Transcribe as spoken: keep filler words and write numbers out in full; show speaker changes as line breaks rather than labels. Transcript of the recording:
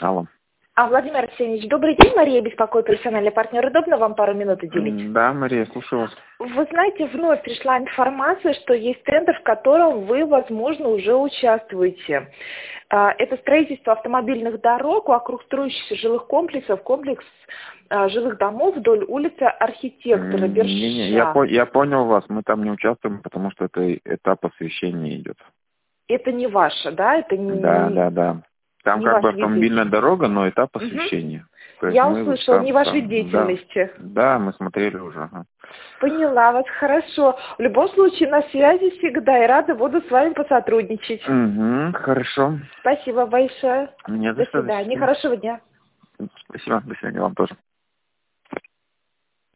Алло.
А, Владимир Арсеньевич, добрый день. Мария беспокоит, персональный партнер. Удобно вам пару минут уделить?
Да, Мария, слушаю вас.
Вы знаете, вновь пришла информация, что есть тендер, в котором вы, возможно, уже участвуете. А, Это строительство автомобильных дорог вокруг строящихся жилых комплексов, комплекс а, жилых домов вдоль улицы Архитектора,
М, Не-не, я,
Берша.
по- я понял вас, мы там не участвуем, потому что это этап освещения идет.
Это не ваше, да? Это
Да,
не,
да, да. Там
не
как
ваш
бы
вид
автомобильная
деятельности.
дорога, но этап
Мгм.
освещения. То есть
Я
мы вот
услышала, не
там,
ваш вид
там, да,
деятельности.
да, мы смотрели уже. Ага.
Поняла вас, хорошо. В любом случае, на связи всегда и рада буду с вами посотрудничать.
Угу, хорошо.
Спасибо большое.
Не за
До
что, до
свидания.
свидания.
Хорошего дня.
Спасибо, до свидания вам тоже.